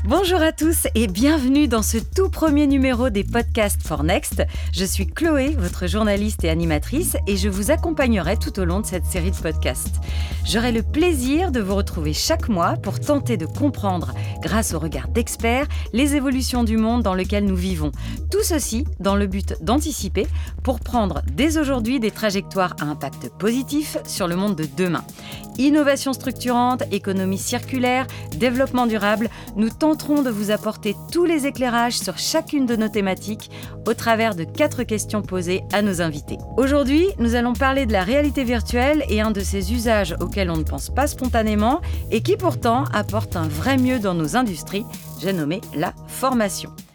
Bonjour à tous et bienvenue dans ce tout premier numéro des podcasts for Next. Je suis Chloé, votre journaliste et animatrice, et je vous accompagnerai tout au long de cette série de podcasts. J'aurai le plaisir de vous retrouver chaque mois pour tenter de comprendre, grâce au regard d'experts, les évolutions du monde dans lequel nous vivons. Tout ceci dans le but d'anticiper pour prendre dès aujourd'hui des trajectoires à impact positif sur le monde de demain. Innovation structurante, économie circulaire, développement durable, nous tenterons de vous apporter tous les éclairages sur chacune de nos thématiques au travers de 4 questions posées à nos invités. Aujourd'hui, nous allons parler de la réalité virtuelle et un de ces usages auxquels on ne pense pas spontanément et qui pourtant apporte un vrai mieux dans nos industries, j'ai nommé la formation.